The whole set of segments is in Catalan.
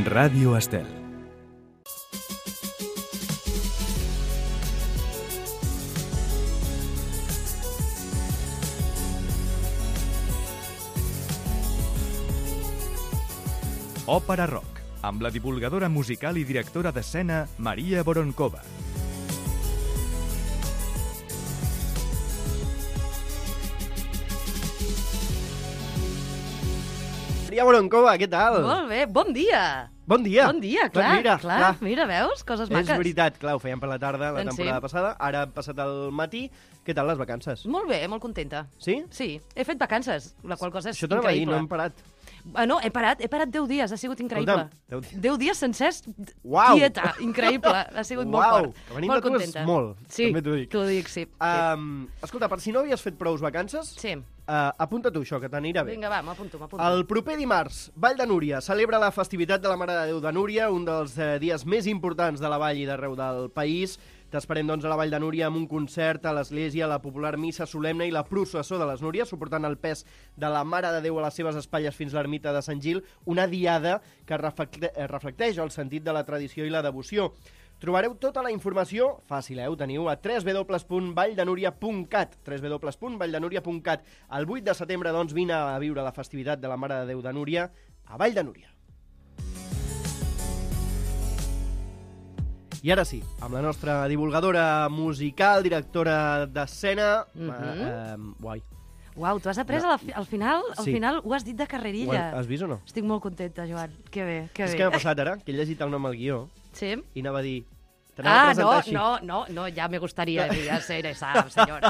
Ràdio Estel. Òpera Rock, amb la divulgadora musical i directora d'escena Maria Voronkova. Maria Voronkova, què tal? Molt bé, bon dia! Bon dia! Bon dia, clar, mira, veus? Coses maques. És veritat, clar, ho fèiem per la tarda la Doncs temporada sí. passada, ara ha passat el matí. Què tal les vacances? Molt bé, molt contenta. Sí? Sí, he fet vacances, la qual cosa és Això t'anava a dir, increïble. no hem parat. No, he parat 10 dies, ha sigut increïble. Escolta'm, 10 dies sencers, Uau! quieta, increïble, ha sigut molt Uau! fort. Que venim Molt de tu és contenta. molt, Sí, també t'ho dic. t'ho dic, sí. Escolta, per si no havies fet prous vacances, Sí, apunta tu això, que t'anirà bé. vinga, va, m'apunto. El proper dimarts, Vall de Núria celebra la festivitat de la Mare de Déu de Núria, un dels dies més importants de la vall i d'arreu del país. T'esperem, doncs, a la Vall de Núria amb un concert a l'església, la popular missa solemne i la processó de les Núries, suportant el pes de la Mare de Déu a les seves espatlles fins a l'ermita de Sant Gil, una diada que reflecteix el sentit de la tradició i la devoció. Trobareu tota la informació, fàcil, ho teniu a www.valldenuria.cat, www.valldenuria.cat. El 8 de setembre, doncs, vine a viure la festivitat de la Mare de Déu de Núria a Vall de Núria. I ara sí, amb la nostra divulgadora musical, directora d'escena... Guai. Uau, tu has après al final ho has dit de carrerilla. Has vist o no? Estic molt contenta, Joan. Que bé, que bé. És que m'ha passat ara, que he llegit el nom al guió Sí? i anava a dir... t'anava a presentar així. No, ya me gustaría ser esa señora.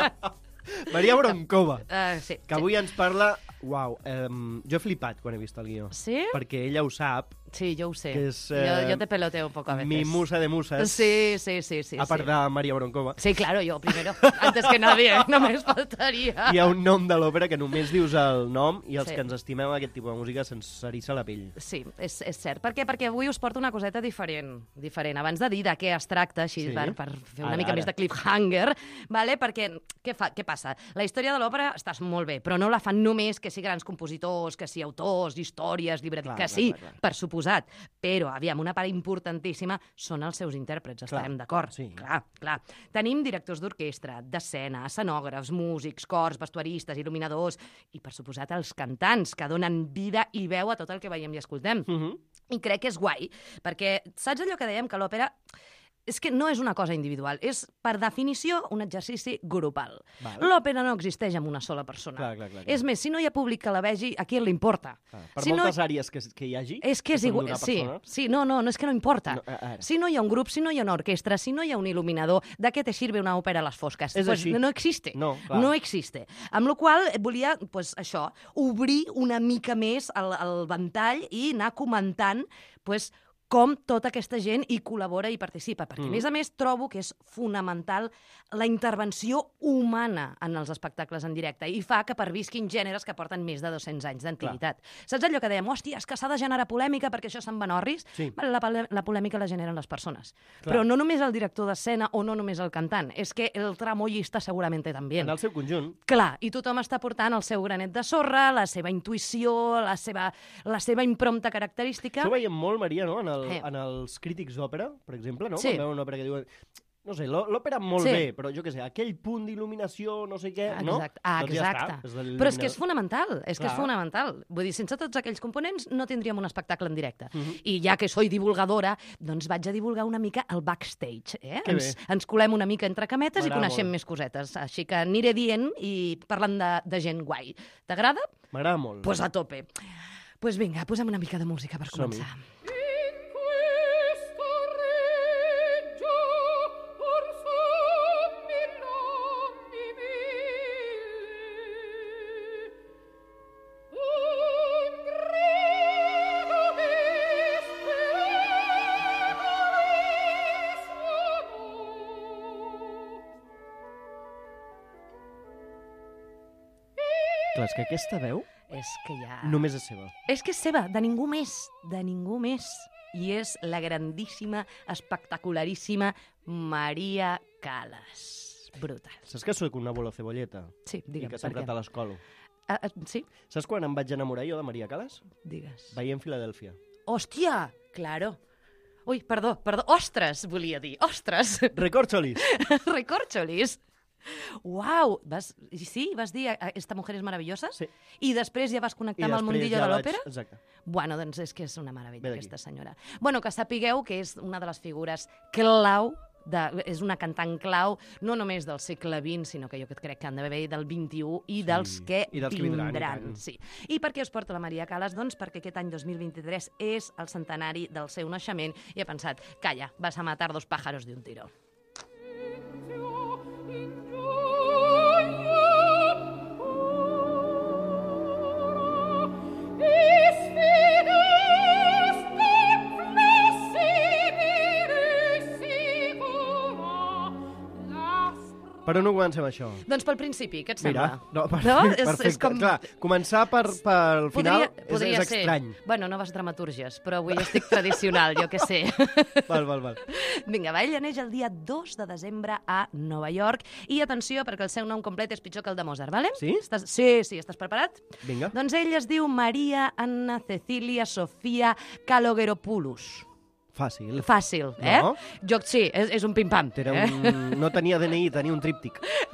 Maria Voronkova, Sí. que avui ens parla... Uau, jo he flipat quan he vist el guió. ¿Sí? Perquè ella ho sap, Sí, yo sé. que és... Yo te peloteo un poco a veces. Mi musa de musas. Sí. A part de Maria Voronkova. Sí, claro, yo primero. Antes que nadie, no me faltaría. Hi ha un nom de l'òpera que només dius el nom i els Sí. que ens estimem aquest tipus de música se'ns eriça la pell. Sí, és cert. Per què? Perquè avui us porto una coseta diferent. Abans de dir de què es tracta, així Sí. per fer una mica Ara. més de cliffhanger, vale? Perquè què passa? La història de l'òpera està molt bé, però no la fan només que si grans compositors, que si autors, històries, llibreters, que sí, clar. per suposat. Però, aviam, una part importantíssima són els seus intèrprets, estarem d'acord. sí. Clar. Tenim directors d'orquestra, d'escena, escenògrafs, músics, cors, vestuaristes, il·luminadors i, per suposat, els cantants, que donen vida i veu a tot el que veiem i escoltem. I crec que és guai, perquè saps allò que dèiem, que l'òpera és que no és una cosa individual, és, per definició, un exercici grupal. Val. L'òpera no existeix amb una sola persona. Clar. És més, si no hi ha públic que la vegi, a qui l'importa? Per Si moltes àrees que hi hagi... És que és són igual, d'una sí, persona. sí, no, és que no importa. No, ara. Si no hi ha un grup, si no hi ha una orquestra, si no hi ha un il·luminador, ¿de qué te sirve una òpera a les fosques? És així. No existe. No, clar. No existe. Amb la qual volia, això, obrir una mica més el ventall i anar comentant, com tota aquesta gent hi col·labora i participa, perquè, a més, trobo que és fonamental la intervenció humana en els espectacles en directe i fa que pervisquin gèneres que porten més de 200 anys d'antiguitat. Saps allò que dèiem? Hòstia, és que s'ha de generar polèmica perquè això se'n van orris? Sí. La polèmica la generen les persones. Clar. Però no només el director d'escena o no només el cantant, és que el tramoyista seguramente també. En el seu conjunt. Clar, i tothom està portant el seu granet de sorra, la seva intuïció, la seva impremta característica. Això ho veiem molt, Maria, no? Sí. En els crítics d'òpera, per exemple, no? Sí. Quan veuen una òpera que diuen... No sé, l'òpera molt Sí. bé, però jo què sé, aquell punt d'il·luminació, no sé què, no? Exacte. Doncs ja Exacte. està, és Però és que és fonamental, Clar. fonamental. Vull dir, sense tots aquells components no tindríem un espectacle en directe. I ja que soy divulgadora, doncs vaig a divulgar una mica el backstage. Que bé. Ens colem una mica entre cametes i M'agrada coneixem molt. més cosetes. Així que aniré dient i parlant de gent guai. T'agrada? M'agrada molt. Pues a tope. Pues vinga, posa'm una mica de música per Som-hi. començar. Clar, és que aquesta veu És que ja... només és seva. És que és seva, de ningú més, de ningú més. I és la grandíssima, espectacularíssima Maria Callas. Brutal. Saps que soc una bola cebolleta? Sí, I digue'm, que per sempre què? te l'escolo. Sí, Saps quan em vaig enamorar jo de Maria Callas? digues. Veient Filadèlfia. Hòstia, claro. Ui, perdó, ostres, volia dir, ostres. Recorcholis. Recorcholis. Uau, sí, vas dir Esta mujer és meravellosa? Sí. I després ja vas connectar amb el mundillo de l'òpera? Exacte. Bueno, doncs és que és una meravella, aquesta senyora. Bueno, que sapigueu que és una de les figures clau, és una cantant clau, no només del segle XX, sinó que jo crec que han d'haver del XXI i dels que vindran. Sí. I per què us porto la Maria Callas? Doncs perquè aquest any 2023 és el centenari del seu naixement i he pensat, calla, vas a matar 2 pájaros de un tiro. Per on ho comencem, això? Doncs pel principi, què et sembla? Perfecte. Clar, començar pel final és estrany. Bueno, noves dramatúrgies, però avui estic tradicional, jo què sé. Val. Vinga, va, ella neix el dia 2 de desembre a Nova York. I atenció, perquè el seu nom complet és pitjor que el de Mozart, vale? Sí? Sí, estàs preparat? Vinga. Doncs ella es diu Maria Anna Cecilia Sofia Kalogeropoulos. Fàcil, eh? No? Sí, és un pim-pam. No tenia DNI, tenia un tríptic.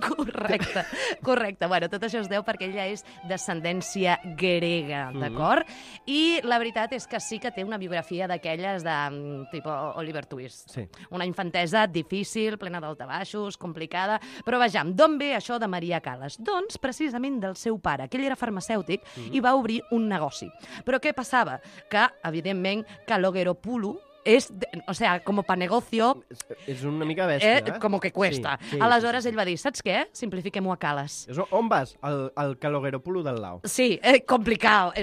Correcte. Bueno, tot això es deu perquè ella és d'ascendència grega, d'acord? I la veritat és que sí que té una biografia d'aquelles de tipus Oliver Twist. Sí. Una infantesa difícil, plena d'altabaixos, complicada. Però vejam, d'on ve això de Maria Callas? Doncs precisament del seu pare, que ell era farmacèutic i va obrir un negoci. Però què passava? Que, evidentment, Kalogeropoulos o sea, como para negocio... És una mica bèstia, como que cuesta. Sí, aleshores ell va dir, saps què? Simplifiquem-ho a Callas. On vas? Al Kalogeropoulos del Lau. Sí, complicado.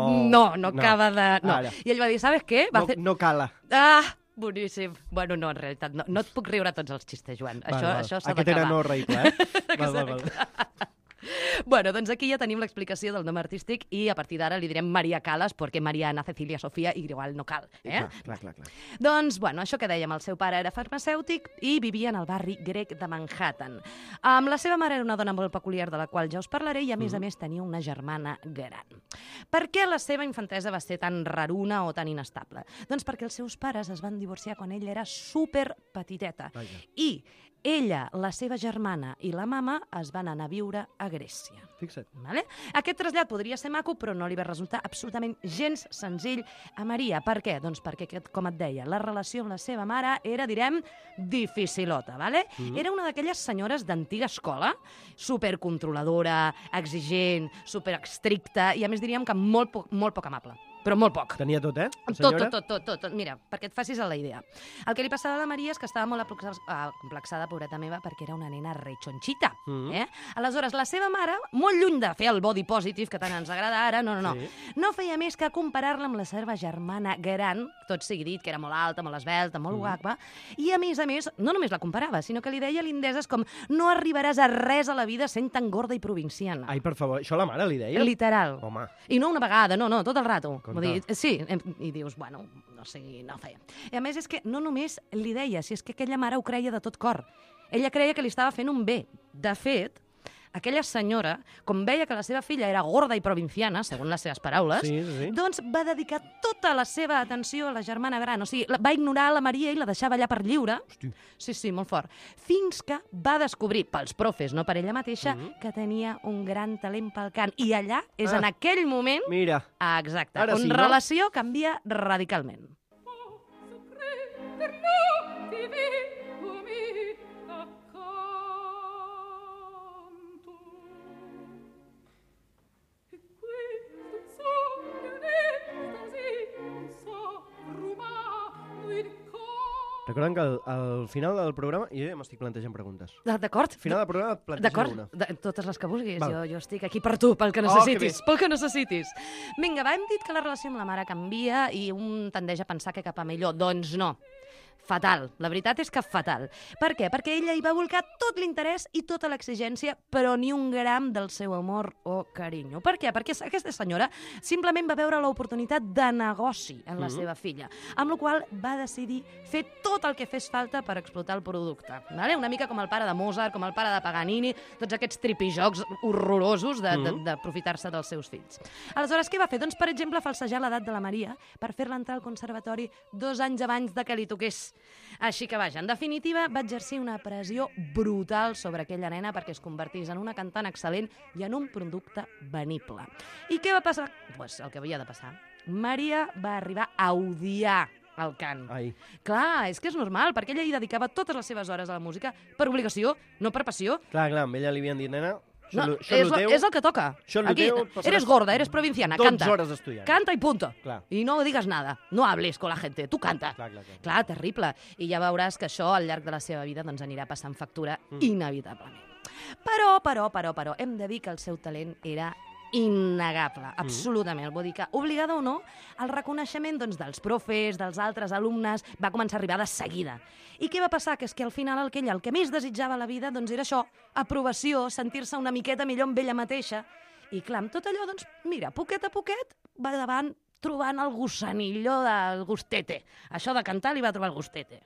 No acaba de... No. I ell va dir, ¿sabes qué? No cala. Ah, boníssim. Bueno, no, en realitat, no et puc riure tots els xistes, Joan. Això s'ha d'acabar. Aquest era no reïble, Val. Bueno, doncs aquí ja tenim l'explicació del nom artístic i a partir d'ara li direm Maria Callas perquè Maria Anna Cecilia Sofia igual no cal. Clar. Doncs, bueno, això que dèiem, el seu pare era farmacèutic i vivia en el barri grec de Manhattan. La seva mare era una dona molt peculiar de la qual ja us parlaré i a més tenia una germana gran. Per què la seva infantesa va ser tan raruna o tan inestable? Doncs perquè els seus pares es van divorciar quan ella era super petiteta. I ella, la seva germana i la mama es van anar a viure a Grècia. Fixa't. Vale? Aquest trasllat podria ser maco, però no li va resultar absolutament gens senzill a Maria. Per què? Doncs perquè, com et deia, la relació amb la seva mare era, direm, dificilota. Vale? Era una d'aquelles senyores d'antiga escola, supercontroladora, exigent, superestricta i, a més, diríem que molt poc amable. Però molt poc. Tenia tot, Tot. Mira, perquè et facis la idea. El que li passava a la Maria és que estava molt complexada, pobreta meva, perquè era una nena rechonxita. Aleshores, la seva mare, molt lluny de fer el body positive, que tant ens agrada ara, no feia més que comparar-la amb la seva germana gran, tot sigui dit, que era molt alta, molt esvelta, molt guapa, i a més, no només la comparava, sinó que li deia lindeses com no arribaràs a res a la vida sent tan gorda i provinciana. Ai, per favor, això la mare li deia? Literal. Home. I no una vegada, no, tot el rato. Sí, i dius, bueno, no sé, no feia. I a més és que no només li deia, si és que aquella mare ho creia de tot cor. Ella creia que li estava fent un bé. De fet, aquella senyora, com veia que la seva filla era gorda i provinciana, segons les seves paraules, doncs va dedicar tota la seva atenció a la germana gran. O sigui, va ignorar la Maria i la deixava allà per lliure. Hosti. Sí, molt fort. Fins que va descobrir, pels profes, no per ella mateixa, que tenia un gran talent pel cant. I allà és en aquell moment... Mira. Exacte. On relació canvia radicalment. Recordem que al final del programa jo ja m'estic plantejant preguntes. D'acord. Al final del programa plantejaré una. Totes les que vulguis. Jo estic aquí per tu, pel que necessitis. Pel que necessitis. Vinga, hem dit que la relació amb la mare canvia i un tendeix a pensar que cap a millor. Doncs no. fatal. La veritat és que fatal. Per què? Perquè ella hi va volcar tot l'interès i tota l'exigència, però ni un gram del seu amor o carinyo. Per què? Perquè aquesta senyora simplement va veure l'oportunitat de negoci en la seva filla, amb la qual va decidir fer tot el que fes falta per explotar el producte. Vale? Una mica com el pare de Mozart, com el pare de Paganini, tots aquests tripijocs horrorosos d'aprofitar-se dels seus fills. Aleshores, què va fer? Doncs, per exemple, falsejar l'edat de la Maria per fer-la entrar al conservatori 2 anys abans de que li toqués. Així que, vaja, en definitiva, va exercir una pressió brutal sobre aquella nena perquè es convertís en una cantant excel·lent i en un producte venible. I què va passar? Pues el que havia de passar. Maria va arribar a odiar el cant. Ai. Clar, és que és normal, perquè ella hi dedicava totes les seves hores a la música per obligació, no per passió. Clar, amb ella li havien dit, nena, No, és el que toca. Aquí, eres gorda, eres provinciana, canta. 12 hores estudiant. Canta i punto. Clar. I no digas nada. No hables con la gente. Tu canta. Clar, terrible. I ja veuràs que això, al llarg de la seva vida, doncs anirà passant factura inevitablement. Però, hem de dir que el seu talent era innegable, absolutament. Vull dir que, obligada o no, el reconeixement doncs, dels profes, dels altres alumnes, va començar a arribar de seguida. I què va passar? Que és que al final el que més desitjava a la vida doncs, era això, aprovació, sentir-se una miqueta millor amb ella mateixa. I clar, amb tot allò, doncs, mira, poquet a poquet, va davant trobant el gussanillo del gustete. Això de cantar li va trobar el gustete.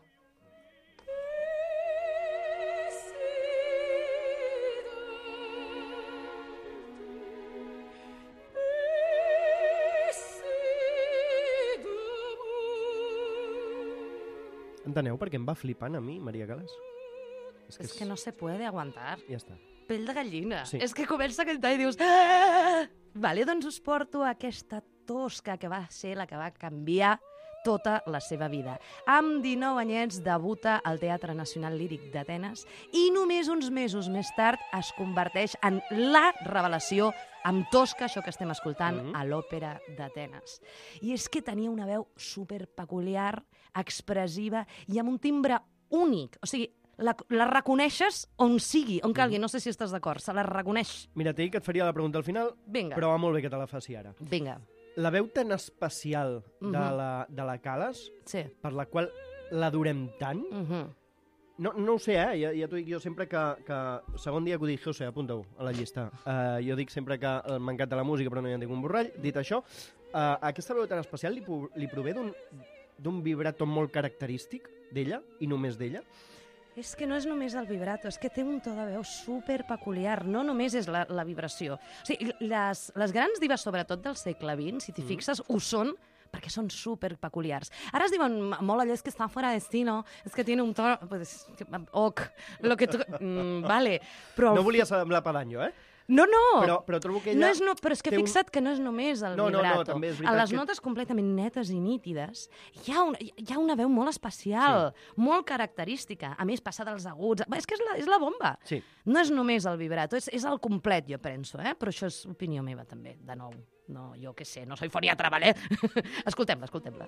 Enteneu per què em va flipant a mi, Maria Callas? És que no se puede aguantar. Ja està. Pell de gallina. Sí. És que comença a cantar i dius... Ah! Vale, doncs us porto aquesta tosca que va ser la que va canviar tota la seva vida. Amb 19 anyets debuta al Teatre Nacional Líric d'Atenes i només uns mesos més tard es converteix en la revelació amb tosca, això que estem escoltant, a l'Òpera d'Atenes. I és que tenia una veu superpeculiar, expressiva i amb un timbre únic. O sigui, la reconeixes on sigui, on calgui. No sé si estàs d'acord, se la reconeix. Mira, t'he dit que et faria la pregunta al final, Vinga. però va molt bé que te la faci ara. Vinga. La veu tan especial de la Callas, Sí. per la qual l'adorem tant, no ho sé, ja t'ho dic jo sempre que segon dia que ho dic, José, apunta-ho a la llista. Jo dic sempre que m'encanta la música però no hi entenc un borrall. Dit això, aquesta veu tan especial li prové d'un vibrato molt característic d'ella i només d'ella. És que no és només el vibrato, és que té un to de veu superpeculiar, no només és la vibració. O sigui, les grans divas, sobretot del segle XX, si t'hi fixes, ho són perquè són superpeculiars. Ara es diuen molt allò, és que està fora de estilo, és que tiene un to... Pues, ok, lo que tu... vale, però... No volia semblar pedanyo, No! Però trobo que ella... Però és que fixa't que no és només el vibrato. No, també és veritat a les notes completament netes i nítides hi ha una veu molt especial, molt característica. A més, passa dels aguts. És que és la bomba. Sí. No és només el vibrato, és el complet, jo penso, però això és opinió meva també, de nou. No, jo què sé, no soy foniatra, ¿vale? Escoltem-la.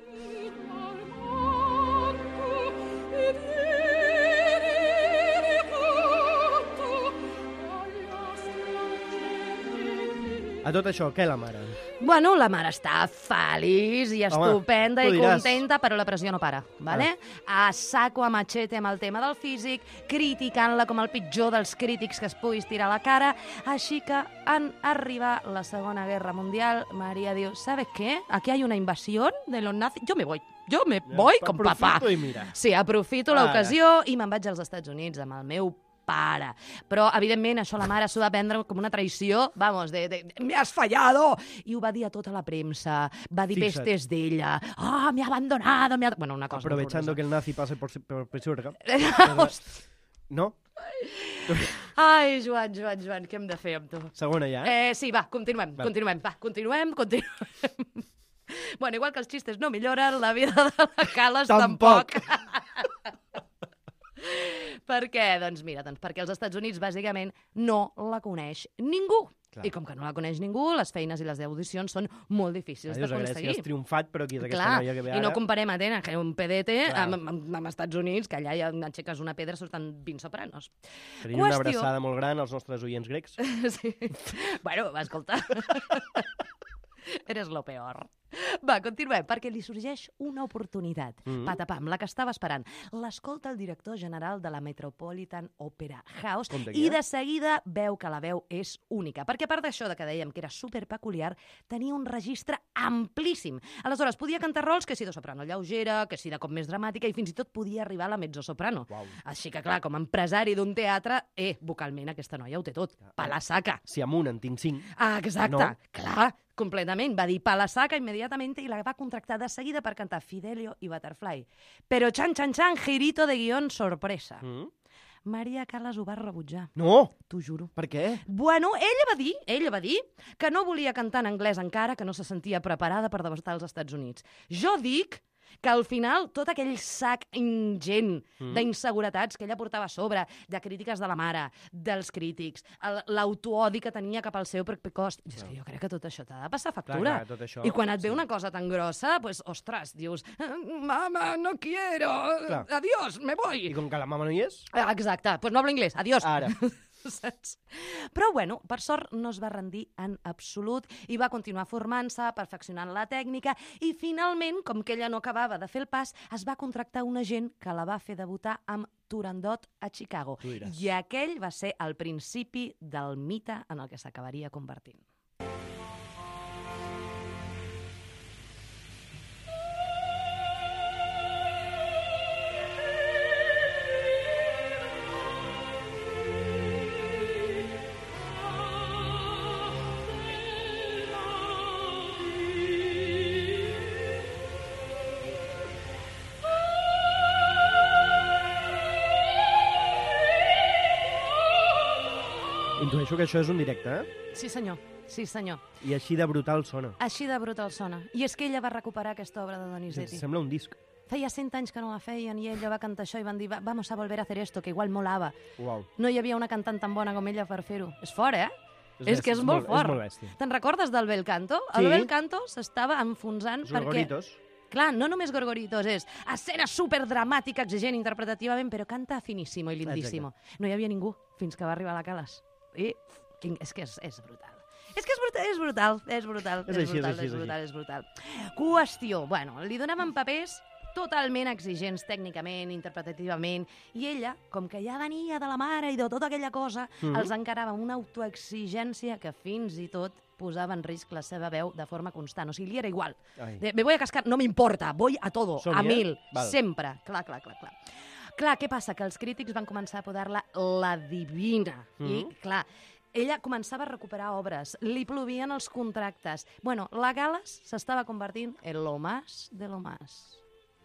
A tot això, què la mare? Bueno, la mare està feliç i estupenda i contenta, però la pressió no para, ¿vale? A saco, a machete amb el tema del físic, criticant-la com el pitjor dels crítics que es puguis tirar a la cara. Així que, en arribar la Segona Guerra Mundial, María diu, ¿sabes qué? Aquí hay una invasión de los nazis. Yo me voy con papá. Aprofito i mira. Sí, aprofito l'ocasió i me'n vaig als Estats Units amb el meu pare. Però, evidentment, això la mare s'ho va prendre com una traïció, vamos, me has fallado! I ho va dir a tota la premsa, va dir pestes d'ella. Me ha abandonado, Bueno, una cosa... Aprovechando que el nazi pase por Pisuerga. No? Ai, Joan, què hem de fer amb tu? Segona ja, Sí, va, continuem. Bueno, igual que els xistes no milloren, la vida de la Callas tampoc. Per què? Doncs mira, perquè als Estats Units bàsicament no la coneix ningú. Clar. I com que no la coneix ningú, les feines i les audicions són molt difícils d'aconseguir. A Grècia has triomfat, però aquí és aquesta noia que ve ara... I no comparem Atenes, que és un pedete, amb Estats Units, que allà ja aixeques una pedra, surten 20 sopranos. Carinyo, una abraçada molt gran als nostres oients grecs. Sí. Bueno, escolta... Eres lo peor. Va, continuem, perquè li sorgeix una oportunitat. Patapam, la que estava esperant. L'escolta el director general de la Metropolitan Opera House i de seguida veu que la veu és única. Perquè a part d'això que dèiem que era superpeculiar, tenia un registre amplíssim. Aleshores, podia cantar rols que si de soprano lleugera, que si de cop més dramàtica, i fins i tot podia arribar a la mezzosoprano. Uau. Així que, clar, com a empresari d'un teatre, vocalment aquesta noia ho té tot. Pa la saca. Si amunt en tinc 5. Ah, exacte. No. Clar, completament. Va dir pa la saca immediatament i la va contractar de seguida per cantar Fidelio i Butterfly. Però xan, girito de guión sorpresa. Maria Callas ho va rebutjar. No! T'ho juro. Per què? Bueno, ella va dir que no volia cantar en anglès encara, que no se sentia preparada per debutar als Estats Units. Jo dic que al final tot aquell sac ingent d'inseguretats que ella portava a sobre, de crítiques de la mare, dels crítics, l'autoodi que tenia cap al seu propi cos, és que jo crec que tot això t'ha de passar factura. Clar, tot això, I quan et ve una cosa tan grossa, pues, ostres, dius, mama, no quiero, adiós, me voy. I com que la mama no hi és? Exacte, pues no hablo inglés, adiós. Ara. Saps? Però, bueno, per sort no es va rendir en absolut i va continuar formant-se, perfeccionant la tècnica i, finalment, com que ella no acabava de fer el pas, es va contractar un agent que la va fer debutar amb Turandot a Chicago. I aquell va ser el principi del mite en el que s'acabaria convertint. Intueixo que això és un directe, eh? Sí, senyor. Sí, senyor. I així de brutal sona. Així de brutal sona. I és que ella va recuperar aquesta obra de Donizetti. Sembla un disc. Feia 100 anys que no la feien i ella va cantar això i van dir vamos a volver a hacer esto, que igual molava. Uau. No hi havia una cantant tan bona com ella per fer-ho. És fort, eh? És que és molt fort. És molt bèstia. Te'n recordes del Bel Canto? Sí. El Bel Canto s'estava enfonsant perquè... Gorgoritos. Clar, no només Gorgoritos, és escena superdramàtica, exigent interpretativament, però canta finíssimo i lindíssimo. Exacte. No hi havia ningú fins que va arribar la Callas. I és que és brutal. És que és brutal. És brutal. Qüestió. Bueno, li donaven papers totalment exigents tècnicament, interpretativament, i ella, com que ja venia de la mare i de tota aquella cosa, els encarava amb una autoexigència que fins i tot posava en risc la seva veu de forma constant. O sigui, li era igual. Me voy a cascar, no m'importa, voy a todo, a 1000, sempre. Clar. Clar, què passa? Que els crítics van començar a apodar-la la divina. I, clar, ella començava a recuperar obres, li plovien els contractes. Bueno, la Callas s'estava convertint en lo más de lo más.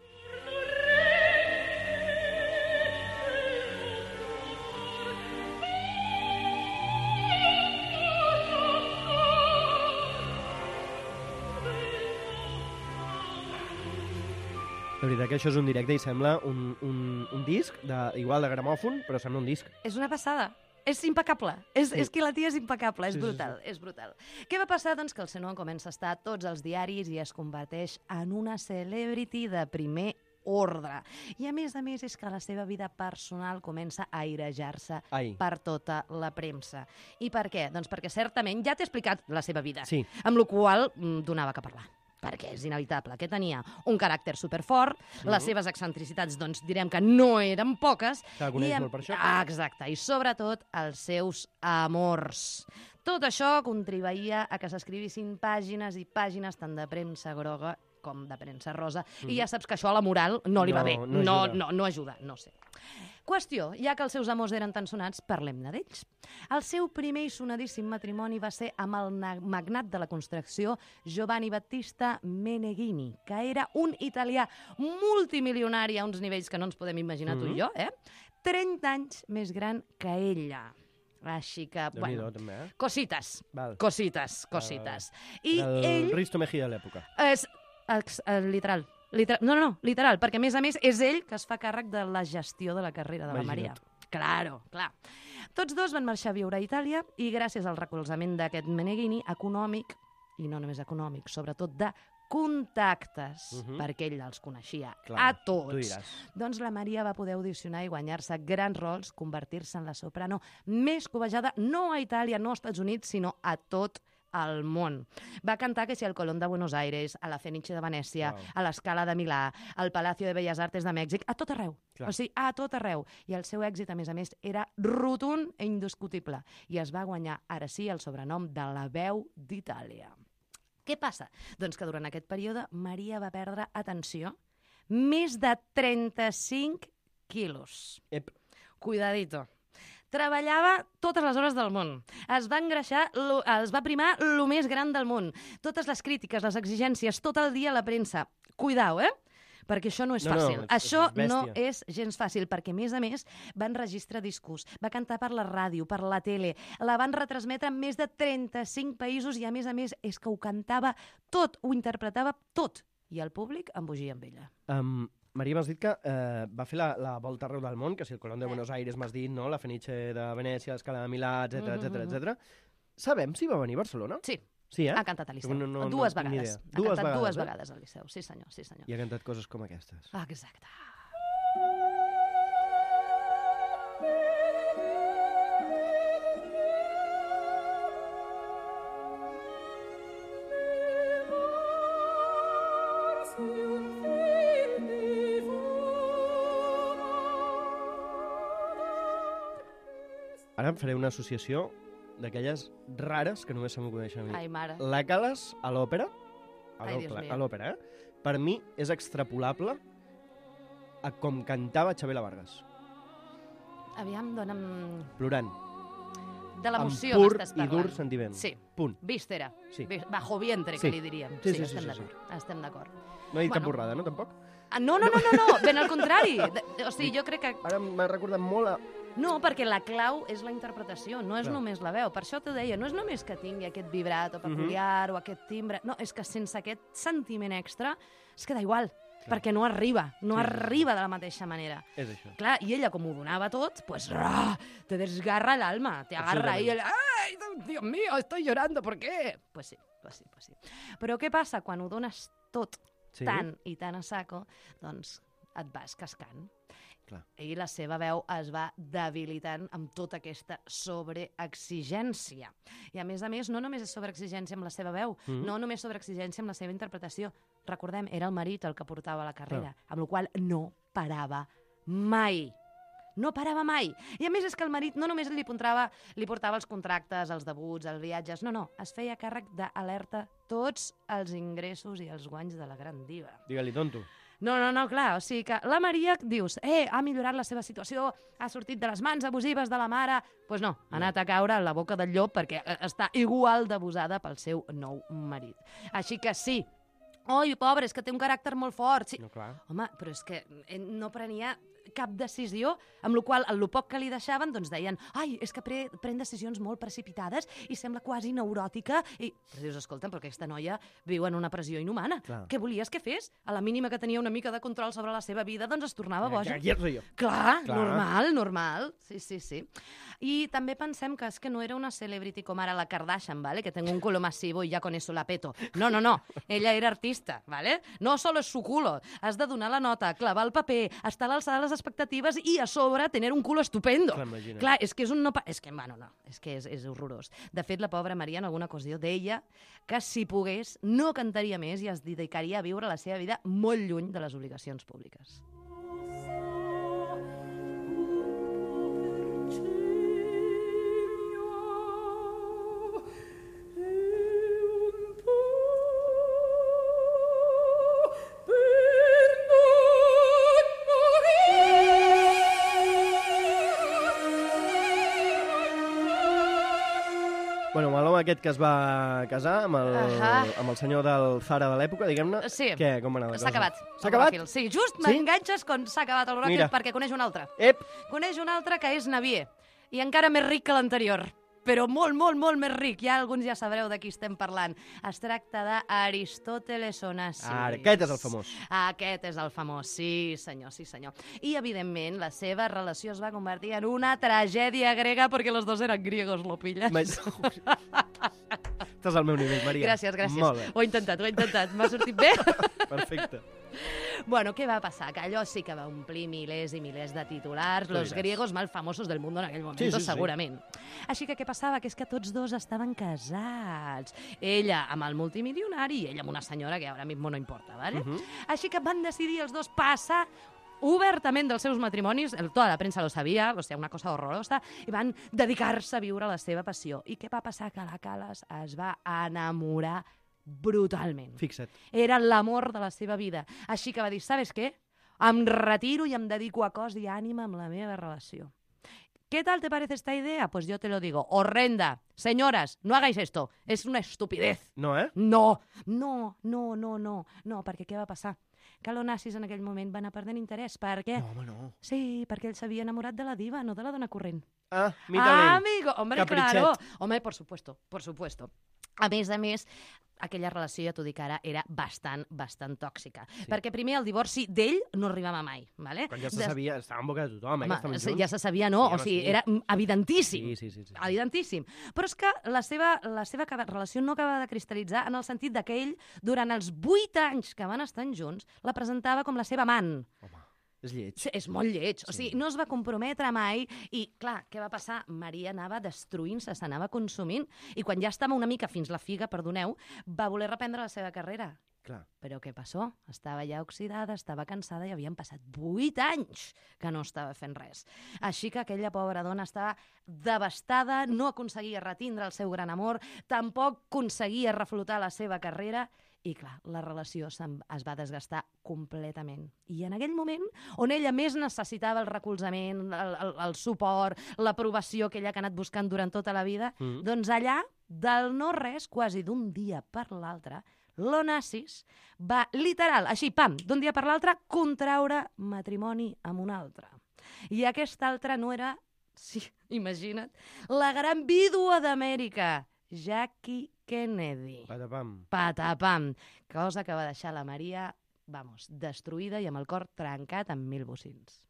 De veritat que això és un directe i sembla un disc, igual de gramòfon, però sembla un disc. És una passada. És impecable. És que la tia és impecable. És brutal. És brutal. Què va passar? Doncs que el senyor comença a estar a tots els diaris i es converteix en una celebrity de primer ordre. I a més, és que la seva vida personal comença a airejar-se per tota la premsa. I per què? Doncs perquè certament ja t'he explicat la seva vida, amb la qual donava que parlar. Perquè és inevitable, que tenia un caràcter superfort, les seves excentricitats, doncs, direm que no eren poques. Te la coneix molt per això. Exacte, i sobretot els seus amors. Tot això contribuïa a que s'escrivissin pàgines i pàgines tant de premsa groga com de premsa rosa, i ja saps que això a la moral no li va bé. No ajuda, no sé. Qüestió, ja que els seus amors eren tan sonats, parlem-ne d'ells. El seu primer i sonadíssim matrimoni va ser amb el magnat de la construcció Giovanni Battista Meneghini, que era un italià multimilionari a uns nivells que no ens podem imaginar tu i jo, 30 anys més gran que ella. Així que, bueno, cosites. I el Risto Mejía de l'època. Literal. Literal, perquè a més és ell que es fa càrrec de la gestió de la carrera de la Maria. Clar. Tots dos van marxar a viure a Itàlia i gràcies al recolzament d'aquest Meneghini econòmic, i no només econòmic, sobretot de contactes, perquè ell els coneixia a tots. Doncs la Maria va poder audicionar i guanyar-se grans rols, convertir-se en la soprano més cobejada, no a Itàlia, no als Estats Units, sinó a tot al món. Va cantar que si al Colón de Buenos Aires, a la Fenice de Venècia, a l'Scala de Milà, al Palacio de Bellas Artes de Mèxic, a tot arreu. Clar. O sigui, a tot arreu. I el seu èxit, a més, era rotund i indiscutible. I es va guanyar, ara sí, el sobrenom de la veu d'Itàlia. Què passa? Doncs que durant aquest període Maria va perdre, atenció, més de 35 quilos. Ep. Cuidadito. Treballava totes les hores del món. Es va engreixar, es va primar lo més gran del món. Totes les crítiques, les exigències, tot el dia a la premsa. Cuidao, perquè això no és fàcil. Això no és gens fàcil, perquè, a més, va enregistrar discos, va cantar per la ràdio, per la tele, la van retransmetre en més de 35 països i, a més, és que ho cantava tot, ho interpretava tot. I el públic embogia amb ella. Maria, m'has dit que va fer la volta arreu del món, que si el Colón de Buenos Aires m'has dit, no? La Fenice de Venècia, l'Scala de Milà, etc. Sabem si va venir a Barcelona? Sí. Sí, Ha cantat al Liceu. Dues vegades. Ha cantat dues vegades al Liceu, sí senyor. I ha cantat coses com aquestes. Exacte. Ara faré una associació d'aquelles rares que només se m'acudeixen a mi. Ai, mare. La Cales a l'òpera, Ai, Dios mío. a l'òpera, per mi és extrapolable a com cantava Xabela Vargas. Aviam, dona'm... Plorant. De l'emoció amb pur m'estàs i parlant. dur sentiment. Sí. Punt. Víscera. Sí. Bajo vientre, Sí. que li diríem. Sí, Estem sí. d'acord. Estem d'acord. No he dit cap Bueno. borrada, no, tampoc? No, ben al contrari. O sigui, jo crec que... Ara m'ha recordat molt a... No, perquè la clau és la interpretació, no és només la veu. Per això t'ho deia, no és només que tingui aquest vibrato peculiar o aquest timbre. No, és que sense aquest sentiment extra es queda igual, perquè no arriba de la mateixa manera. És això. Clar, i ella, com ho donava tot, pues, te desgarra el alma, te agarra i ella, ¡ay, Dios mío, estoy llorando, ¿por qué? Pues sí. Però què passa? Quan ho dones tot tant i tan a saco, doncs et vas cascant. Clar. I la seva veu es va debilitant amb tota aquesta sobreexigència. I a més, no només és sobreexigència amb la seva veu, no només sobreexigència amb la seva interpretació. Recordem, era el marit el que portava la carrera, amb la qual no parava mai. No parava mai. I a més és que el marit no només li portava els contractes, els debuts, els viatges, no, es feia càrrec d'alerta tots els ingressos i els guanys de la gran diva. Digue-li, tonto. No, clar, o sigui que la Maria, dius, ha millorat la seva situació, ha sortit de les mans abusives de la mare... Doncs no, ha anat a caure a la boca del llop perquè està igual d'abusada pel seu nou marit. Així que sí, oi, pobre, és que té un caràcter molt fort. Sí. No, clar. Home, però és que no prenia cap decisió, amb la qual el poc que li deixaven, doncs deien, ai, és que pren decisions molt precipitades i sembla quasi neuròtica. Però dius, escolta, però aquesta noia viu en una pressió inhumana. Clar. Què volies que fes? A la mínima que tenia una mica de control sobre la seva vida, doncs es tornava boja. Ja soy jo. Clar, normal. Sí. I també pensem que és que no era una celebrity com ara la Kardashian, ¿vale? Que tengo un culo masivo y ya con eso la peto. No. Ella era artista, ¿vale? No solo es su culo. Has de donar la nota, clavar el paper, estar a l'alçada de les expectatives i a sobre tenir un culo estupendo. Clar, és que és un no... És que, bueno, no, és que és horrorós. De fet, la pobra Maria en alguna ocasió deia que si pogués no cantaria més i es dedicaria a viure la seva vida molt lluny de les obligacions públiques. Bueno, amb l'home aquest que es va casar, amb el senyor del Zara de l'època, diguem-ne. Sí. Què, com va anar la cosa? S'ha acabat. S'ha acabat? Sí, just m'enganxes quan s'ha acabat el Rockill perquè coneix un altre. Ep! Coneix un altre que és Navier, i encara més ric que l'anterior. Però molt més ric. Ja alguns ja sabreu de qui estem parlant. Es tracta d'Aristóteles Onassis. Aquest és el famós. Aquest és el famós, sí senyor. I, evidentment, la seva relació es va convertir en una tragèdia grega perquè los dos eren griegos, lo pilles? Estàs al meu nivell, Maria. Gràcies. Molt bé. Ho he intentat. M'ha sortit bé? Perfecte. Bueno, què va passar? Que allò sí que va omplir milers i milers de titulars, los griegos más famosos del mundo en aquell moment, segurament. Així que què passava? Que és que tots dos estaven casats. Ella amb el multimilionari i ella amb una senyora que ara mismo no importa, ¿vale? Així que van decidir els dos passar obertament dels seus matrimonis, tota la premsa lo sabia, o sigui, una cosa horrorosa, i van dedicar-se a viure la seva passió. I què va passar? Que la Calas es va enamorar brutalment. Fixa't. Era l'amor de la seva vida. Així que va dir, ¿sabes qué? Em retiro i em dedico a cos i ànima amb la meva relació. ¿Qué tal te parece esta idea? Pues yo te lo digo, horrenda. Señoras, no hagáis esto. Es una estupidez. No, eh? No, perquè què va passar? Que l'Onassis en aquell moment va anar perdent interès. Per què? No, home, no. Sí, perquè ell s'havia enamorat de la diva, no de la dona corrent. Ah, mira-li. Amigo, hombre, claro. Hombre, por supuesto. A més, aquella relació, ja t'ho dic ara, era bastant tòxica. Sí. Perquè primer el divorci d'ell no arribava mai. ¿Vale? Quan ja se sabia, estava en boca de tothom, que estaven junts. Ja se sabia, no? O sigui, era evidentíssim. Sí. Evidentíssim. Però és que la seva relació no acaba de cristal·litzar en el sentit que ell, durant els 8 anys que van estar junts, la presentava com la seva amant. Home, és lleig. Sí, és molt lleig. O sigui, no es va comprometre mai i, clar, què va passar? Maria anava destruint-se, s'anava consumint i quan ja estava una mica fins la figa, perdoneu, va voler reprendre la seva carrera. Clar. Però què passó? Estava ja oxidada, estava cansada i havien passat 8 anys que no estava fent res. Així que aquella pobra dona estava devastada, no aconseguia retindre el seu gran amor, tampoc aconseguia reflotar la seva carrera i, clar, la relació es va desgastar completament. I en aquell moment, on ella més necessitava el recolzament, el suport, l'aprovació que ella ha anat buscant durant tota la vida, doncs allà, del no-res, quasi d'un dia per l'altre, l'Onassis va, literal, així, pam, d'un dia per l'altre, contraure matrimoni amb un altre. I aquest altre no era, sí, imagina't, la gran vídua d'Amèrica, Jackie Kennedy. Patapam. Cosa que va deixar la Maria, vamos, destruïda i amb el cor trencat en 1000 bocins.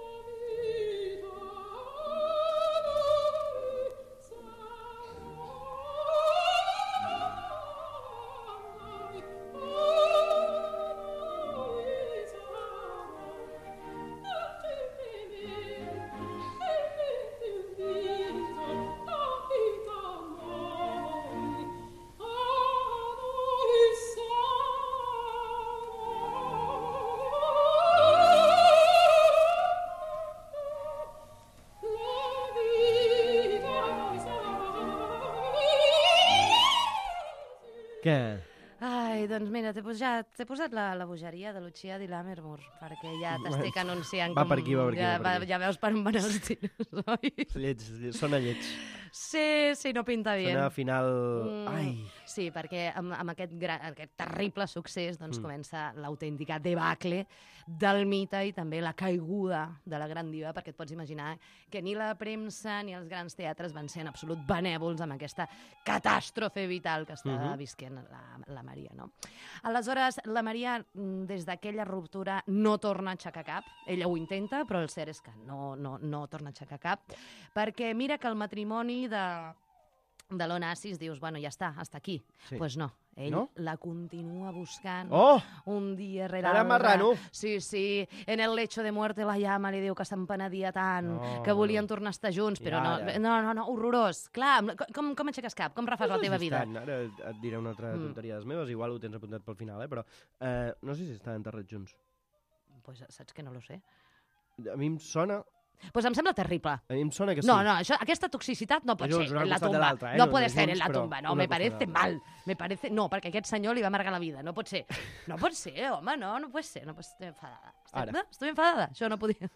Què? Ai, doncs mira, t'he posat la bogeria de Lucia di Lammermoor, perquè ja t'estic anunciant va per aquí. Ja veus per on van els tiros, oi? Sona lleig. Sí, no pinta bien. Sona a final... Ai. Sí, perquè amb aquest terrible succés doncs, comença l'autèntica debacle del mite i també la caiguda de la gran diva, perquè et pots imaginar que ni la premsa ni els grans teatres van ser en absolut benèvols amb aquesta catàstrofe vital que estava visquent la Maria, no? Aleshores, la Maria, des d'aquella ruptura, no torna a aixecar cap. Ella ho intenta, però el cert és que no torna a aixecar cap, perquè mira que el matrimoni de l'Onassis dius, bueno, ja està, hasta aquí. Doncs pues no, ell la continua buscant un dia rere l'altre. Era marrano. Sí, en el lecho de muerte la llama, li diu que s'empenedia tant, que volien tornar a estar junts, però no, horrorós. Clar, com aixeques cap? Com refas la teva vida? Ara et diré una altra tonteria de les meves, igual ho tens apuntat pel final, però no sé si estan enterrats junts. Pues saps que no lo sé. A mi em sona... Pues em sembla terrible. A mi em sona que sí. No, aquesta toxicitat no pot ser en la tumba. No puede ser en la tumba. No, me parece mal. No, perquè aquest senyor li va amargar la vida. No pot ser. No pot ser, home, no pot ser. Estoy enfadada. Estoy enfadada. Això no podia...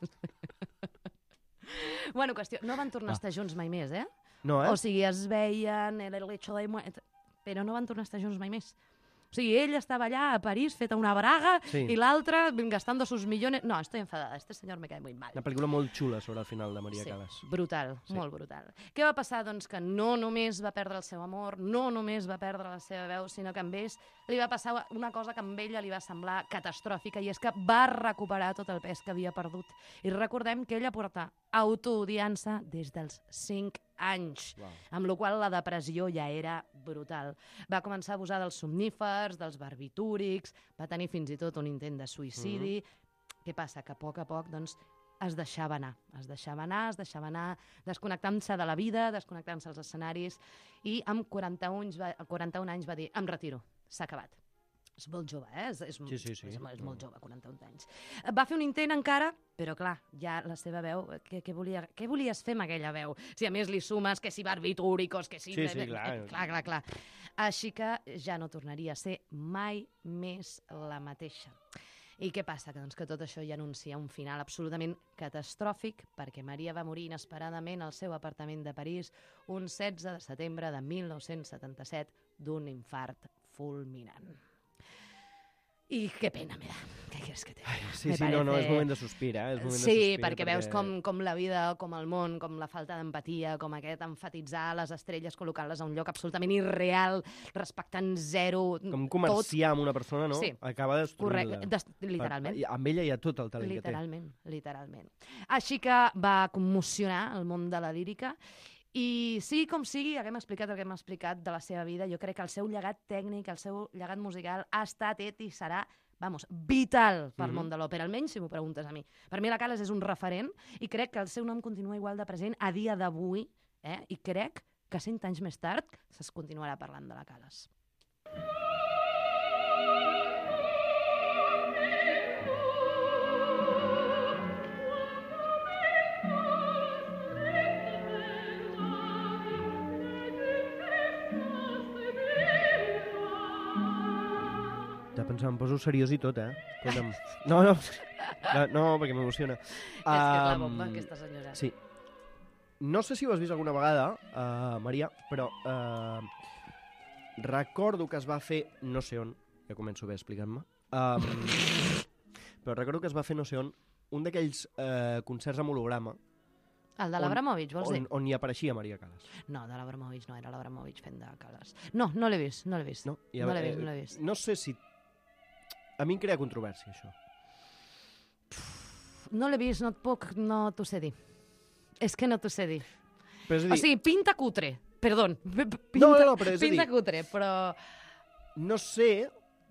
Bueno, qüestió, no van tornar a estar junts mai més, eh? No, O sigui, es veien, el hecho de muerte, però no van tornar a estar junts mai més. O sigui, ell estava allà a París, feta una braga, i l'altre gastando sus millones... No, estoy enfadada, este señor me cae muy mal. Una pel·lícula molt xula sobre el final de Maria Callas. Brutal, molt brutal. Què va passar? Doncs que no només va perdre el seu amor, no només va perdre la seva veu, sinó que amb ells li va passar una cosa que amb ella li va semblar catastròfica, i és que va recuperar tot el pes que havia perdut. I recordem que ella porta autoodiant-se des dels 5 anys, Wow. amb la qual la depressió ja era brutal. Va començar a abusar dels somnífers, dels barbitúrics, va tenir fins i tot un intent de suïcidi. Què passa? Que a poc, doncs, es deixava anar, desconnectant-se de la vida, desconnectant-se dels escenaris, i amb 41 anys va dir, em retiro, s'ha acabat. És molt jove, És Sí. molt jove, 41 anys. Va fer un intent encara, però clar, ja la seva veu, què volies fer amb aquella veu? Si a més li sumes que si barbitúricos, que si... Sí, clar. Clar. Així que ja no tornaria a ser mai més la mateixa. I què passa? Que tot això ja anuncia un final absolutament catastròfic, perquè Maria va morir inesperadament al seu apartament de París un 16 de setembre de 1977 d'un infart fulminant. I què pena me da. Què quieres que te diga? Sí, no, és moment de sospir, perquè veus com la vida, com el món, com la falta d'empatia, com aquest enfatitzar les estrelles, col·locar-les a un lloc absolutament irreal, respectant zero... Com comerciar amb una persona, no? Sí. Acaba destruint-la. Correcte, literalment. Amb ella hi ha tot el talent que té. Literalment. Així que va commocionar el món de la lírica. I sigui com sigui, haguem explicat el que hem explicat de la seva vida, jo crec que el seu llegat tècnic, el seu llegat musical ha estat, i serà, vital pel món de l'òpera, almenys si m'ho preguntes a mi. Per mi la Cales és un referent i crec que el seu nom continua igual de present a dia d'avui, i crec que 100 anys més tard es continuarà parlant de la Cales. Em poso seriós i tot, Escolta'm. No, perquè m'emociona. És que és la bomba, aquesta senyora. Sí. No sé si ho has vist alguna vegada, Maria, però recordo que es va fer no sé on, ja començo bé explicant-me, però recordo que es va fer no sé on, un d'aquells concerts amb holograma. El de l'Abramovich, vols dir? On hi apareixia Maria Cales. No, de l'Abramovich no, era l'Abramovich fent de Cales. No l'he vist. No l'he vist. No sé si... A mi em crea controvèrsia, això. No l'he vist, no t'ho sé dir. És que no t'ho sé dir. Però és a dir... O sigui, pinta cutre, perdó. No, però és a dir... Pinta cutre, però... No sé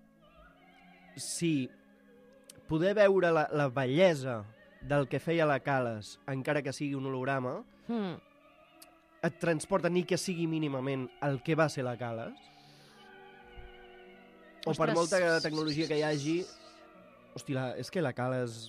si poder veure la bellesa del que feia la Cales, encara que sigui un holograma, et transporta ni que sigui mínimament el que va ser la Cales. O per molta tecnologia que hi hagi... Hòstia, és que la Cales...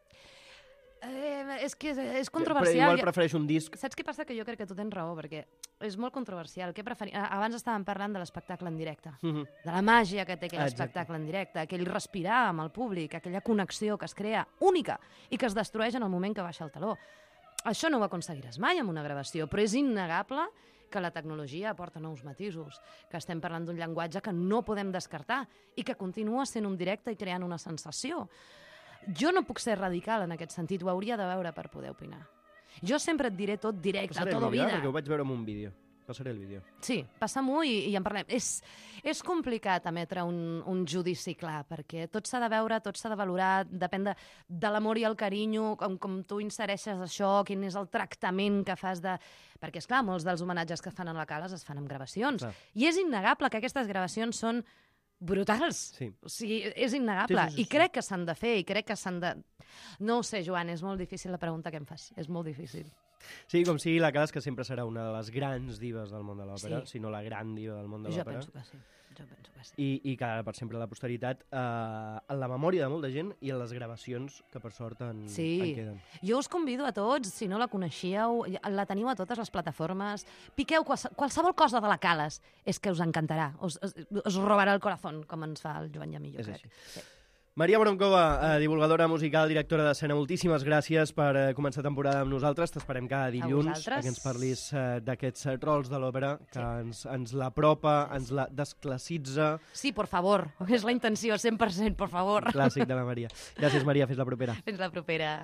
És que és controversial. Però igual prefereixo un disc. Saps què passa? Que jo crec que tu tens raó, perquè és molt controversial. Abans estàvem parlant de l'espectacle en directe, de la màgia que té aquell espectacle en directe, aquell respirar amb el públic, aquella connexió que es crea única i que es destrueix en el moment que baixa el taló. Això no ho aconseguiràs mai amb una gravació, però és innegable que la tecnologia aporta nous matisos, que estem parlant d'un llenguatge que no podem descartar i que continua sent un directe i creant una sensació. Jo no puc ser radical en aquest sentit, ho hauria de veure per poder opinar. Jo sempre et diré tot directe, tot vida. Perquè ho vaig veure en un vídeo. Passaré el vídeo. Sí, passa-m'ho i en parlem. És complicat emetre un judici clar, perquè tot s'ha de veure, tot s'ha de valorar, depèn de l'amor i el carinyo, com tu insereixes això, quin és el tractament que fas de... Perquè, esclar, molts dels homenatges que fan a la Cales es fan amb gravacions. Clar. I és innegable que aquestes gravacions són brutals. Sí. O sigui, és innegable. Sí. I crec que s'han de fer, i crec que s'han de... No ho sé, Joan, és molt difícil la pregunta que em fas. És molt difícil. Sí, com sigui, la Cales, que sempre serà una de les grans divas del món de l'òpera, si no la gran diva del món de l'òpera. Jo penso que sí. I que per sempre la posteritat, en la memòria de molta gent i en les gravacions que per sort en queden. Jo us convido a tots, si no la coneixíeu, la teniu a totes les plataformes, piqueu qualsevol cosa de la Cales, és que us encantarà, us robarà el corazón, com ens fa el Joan Llamí, jo crec. Sí. Maria Boronkova, divulgadora musical, directora d'escena, moltíssimes gràcies per començar temporada amb nosaltres. T'esperem cada dilluns que ens parlis d'aquests rols de l'òpera, que ens l'apropa, ens la desclassitza. Sí, por favor, és la intenció, 100%, por favor. Clàssic de la Maria. Gràcies, Maria, fins la propera. Fins la propera.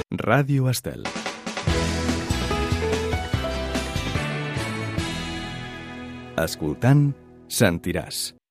Ràdio Estel. Escoltant, sentiràs.